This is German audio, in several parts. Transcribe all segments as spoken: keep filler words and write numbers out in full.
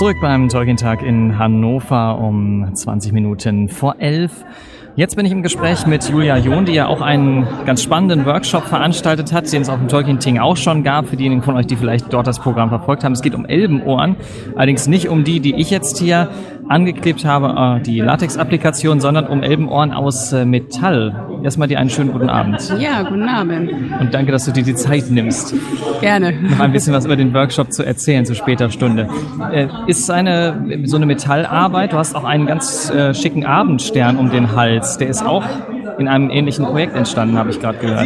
Zurück beim Tolkien-Tag in Hannover um zwanzig Minuten vor elf. Jetzt bin ich im Gespräch mit Julia John, die ja auch einen ganz spannenden Workshop veranstaltet hat, den es auf dem Tolkien-Ting auch schon gab, für diejenigen von euch, die vielleicht dort das Programm verfolgt haben. Es geht um Elbenohren, allerdings nicht um die, die ich jetzt hier angeklebt habe, die Latex-Applikation, sondern um Elbenohren aus Metall. Erstmal dir einen schönen guten Abend. Ja, guten Abend. Und danke, dass du dir die Zeit nimmst. Gerne. Noch ein bisschen was über den Workshop zu erzählen zu später Stunde. Äh, ist eine, so eine Metallarbeit, du hast auch einen ganz äh, schicken Abendstern um den Hals, der ist auch in einem ähnlichen Projekt entstanden, habe ich gerade gehört.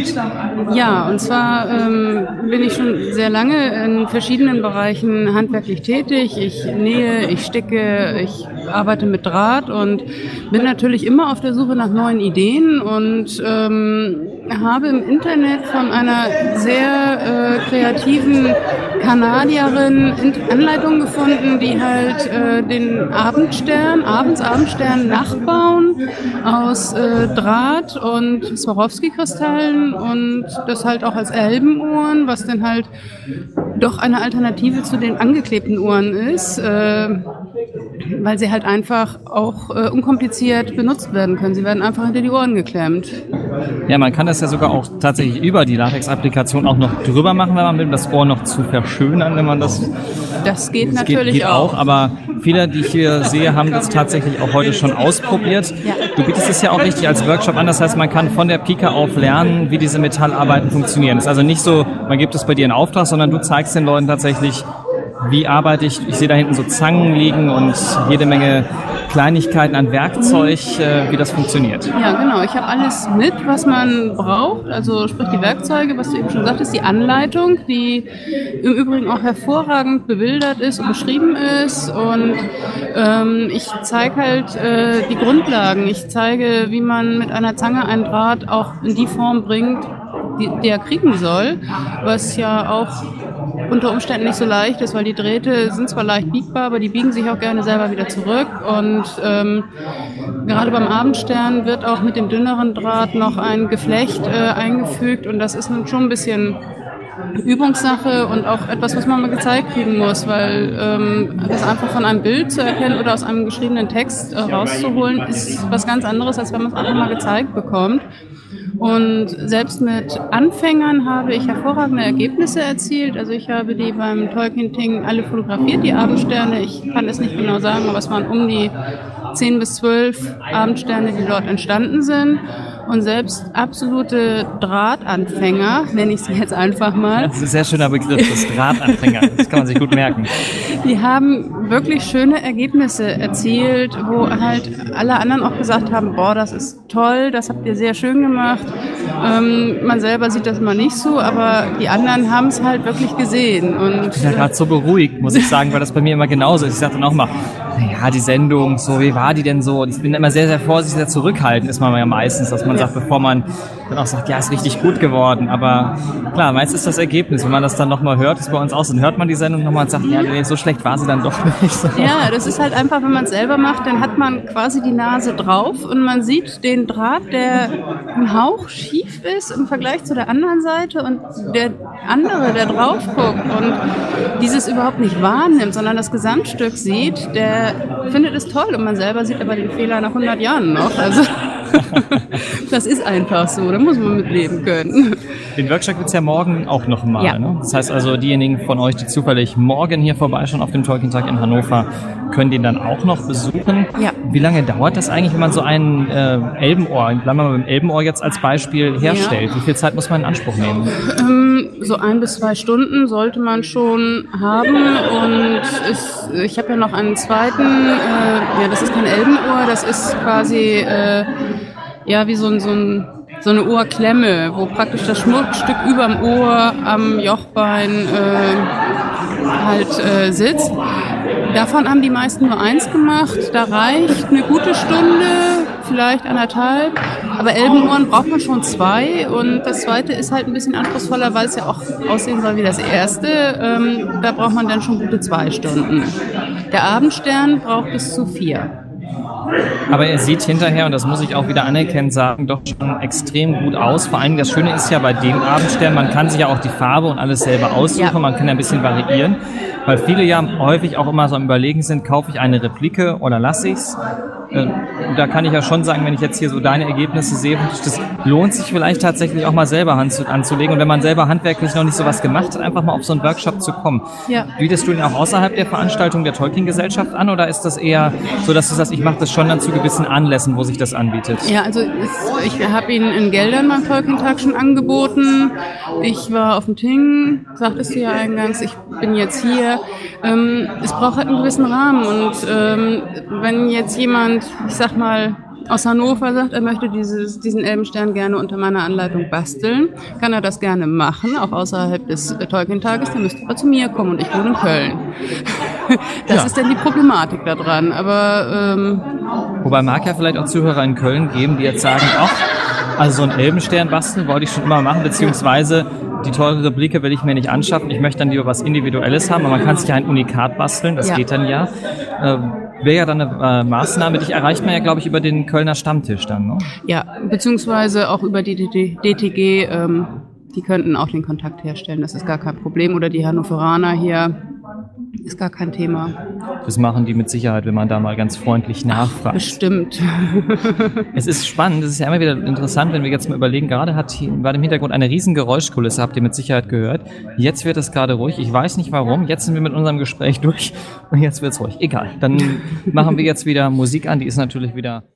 Ja, und zwar ähm, bin ich schon sehr lange in verschiedenen Bereichen handwerklich tätig. Ich nähe, ich sticke, ich arbeite mit Draht und bin natürlich immer auf der Suche nach neuen Ideen und ähm, habe im Internet von einer sehr äh, kreativen Kanadierin Anleitungen gefunden, die halt äh, den Abendstern, abends Abendstern nachbauen aus äh, Draht und Swarovski-Kristallen und das halt auch als Elbenohren, was dann halt doch eine Alternative zu den angeklebten Uhren ist, äh, weil sie halt einfach auch äh, unkompliziert benutzt werden können. Sie werden einfach hinter die Ohren geklemmt. Ja, man kann das ja sogar auch tatsächlich über die Latex-Applikation auch noch drüber machen, wenn man will, um das Ohr noch zu verschönern, wenn man das... Das geht das natürlich geht, geht auch. auch. Aber viele, die ich hier sehe, haben das tatsächlich auch heute schon ausprobiert. Ja. Du bietest es ja auch richtig als Workshop an, das heißt, man kann von der Pike auf lernen, wie diese Metallarbeiten funktionieren. Es ist also nicht so, man gibt es bei dir in Auftrag, sondern du zeigst den Leuten tatsächlich, wie arbeite ich. Ich sehe da hinten so Zangen liegen und jede Menge Kleinigkeiten an Werkzeug, äh, wie das funktioniert. Ja, genau. Ich habe alles mit, was man braucht. Also sprich die Werkzeuge, was du eben schon sagtest, die Anleitung, die im Übrigen auch hervorragend bebildert ist und beschrieben ist. Und ähm, ich zeige halt äh, die Grundlagen. Ich zeige, wie man mit einer Zange einen Draht auch in die Form bringt, die, die er kriegen soll, was ja auch unter Umständen nicht so leicht ist, weil die Drähte sind zwar leicht biegbar, aber die biegen sich auch gerne selber wieder zurück und ähm, gerade beim Abendstern wird auch mit dem dünneren Draht noch ein Geflecht äh, eingefügt und das ist nun schon ein bisschen Übungssache und auch etwas, was man mal gezeigt kriegen muss, weil ähm, das einfach von einem Bild zu erkennen oder aus einem geschriebenen Text äh, rauszuholen, ist was ganz anderes, als wenn man es einfach mal gezeigt bekommt. Und selbst mit Anfängern habe ich hervorragende Ergebnisse erzielt. Also ich habe die beim Tolkien-Ting alle fotografiert, die Abendsterne. Ich kann es nicht genau sagen, aber es waren um die zehn bis zwölf Abendsterne, die dort entstanden sind. Und selbst absolute Drahtanfänger, nenne ich sie jetzt einfach mal. Das ist ein sehr schöner Begriff, das Drahtanfänger. Das kann man sich gut merken. Die haben wirklich schöne Ergebnisse erzielt, wo halt alle anderen auch gesagt haben, boah, das ist toll, das habt ihr sehr schön gemacht. Ähm, man selber sieht das immer nicht so, aber die anderen haben es halt wirklich gesehen. Und ich bin ja gerade so beruhigt, muss ich sagen, weil das bei mir immer genauso ist. Ich sage dann auch mal, naja, die Sendung, so, wie war die denn so? Und ich bin immer sehr, sehr vorsichtig, sehr zurückhaltend ist man ja meistens, dass man sagt, bevor man dann auch sagt, ja, ist richtig gut geworden. Aber klar, meistens ist das Ergebnis. Wenn man das dann nochmal hört, ist bei uns auch so, dann hört man die Sendung nochmal und sagt, ja, nee, so schlecht war sie dann doch nicht. So. Ja, das ist halt einfach, wenn man es selber macht, dann hat man quasi die Nase drauf und man sieht den Draht, der ein Hauch schief ist im Vergleich zu der anderen Seite und der andere, der drauf guckt und dieses überhaupt nicht wahrnimmt, sondern das Gesamtstück sieht, der findet es toll und man selber sieht aber den Fehler nach hundert Jahren noch. Also das ist einfach so, da muss man mit leben können. Den Workshop gibt es ja morgen auch nochmal. Ja. Ne? Das heißt also, diejenigen von euch, die zufällig morgen hier vorbeischauen auf dem Tolkien-Tag in Hannover, können den dann auch noch besuchen. Ja. Wie lange dauert das eigentlich, wenn man so ein äh, Elbenohr, bleiben wir mal beim Elbenohr jetzt als Beispiel, herstellt? Ja. Wie viel Zeit muss man in Anspruch nehmen? Ähm, so ein bis zwei Stunden sollte man schon haben und es, ich habe ja noch einen zweiten, äh, ja, das ist kein Elbenohr, das ist quasi äh, ja wie so ein, so ein so eine Ohrklemme, wo praktisch das Schmuckstück überm Ohr am Jochbein äh, halt äh, sitzt. Davon haben die meisten nur eins gemacht. Da reicht eine gute Stunde, vielleicht anderthalb. Aber Elbenohren braucht man schon zwei. Und das zweite ist halt ein bisschen anspruchsvoller, weil es ja auch aussehen soll wie das erste. Ähm, da braucht man dann schon gute zwei Stunden. Der Abendstern braucht bis zu vier. Aber er sieht hinterher, und das muss ich auch wieder anerkennen, sagen, doch schon extrem gut aus. Vor allem das Schöne ist ja bei dem Abendstern, man kann sich ja auch die Farbe und alles selber aussuchen, ja. Man kann ja ein bisschen variieren. Weil viele ja häufig auch immer so am Überlegen sind, kaufe ich eine Replike oder lasse ich's? Äh, da kann ich ja schon sagen, wenn ich jetzt hier so deine Ergebnisse sehe, das lohnt sich vielleicht tatsächlich auch mal selber Hand zu, anzulegen. Und wenn man selber handwerklich noch nicht so was gemacht hat, einfach mal auf so einen Workshop zu kommen. Ja. Bietest du den auch außerhalb der Veranstaltung der Tolkien-Gesellschaft an oder ist das eher so, dass du sagst, ich mache das schon dann zu gewissen Anlässen, wo sich das anbietet? Ja, also ich habe ihn in Geldern beim Tolkien-Tag schon angeboten. Ich war auf dem Ting, sagtest du ja eingangs, ich bin jetzt hier. Ähm, es braucht halt einen gewissen Rahmen und ähm, wenn jetzt jemand, ich sag mal, aus Hannover sagt, er möchte dieses, diesen Elbenstern gerne unter meiner Anleitung basteln, kann er das gerne machen, auch außerhalb des äh, Tolkien-Tages, dann müsste er zu mir kommen und ich wohne in Köln. Das ja. ist dann die Problematik da dran, aber ähm, wobei mag ja vielleicht auch Zuhörer in Köln geben, die jetzt sagen, ach, also so einen Elbenstern basteln wollte ich schon immer machen, beziehungsweise die teure Replike will ich mir nicht anschaffen, ich möchte dann lieber was Individuelles haben, aber man kann sich ja ein Unikat basteln, das ja. geht dann ja. Ähm, Wäre ja dann eine äh, Maßnahme, dich erreicht man ja, glaube ich, über den Kölner Stammtisch dann, ne? Ja, beziehungsweise auch über die D T G, ähm, die könnten auch den Kontakt herstellen, das ist gar kein Problem. Oder die Hannoveraner hier, ist gar kein Thema. Das machen die mit Sicherheit, wenn man da mal ganz freundlich nachfragt. Ach, bestimmt. Es ist spannend, es ist ja immer wieder interessant, wenn wir jetzt mal überlegen, gerade hat hier, war im Hintergrund eine riesen Geräuschkulisse, habt ihr mit Sicherheit gehört. Jetzt wird es gerade ruhig, ich weiß nicht warum, jetzt sind wir mit unserem Gespräch durch und jetzt wird's ruhig. Egal, dann machen wir jetzt wieder Musik an, die ist natürlich wieder...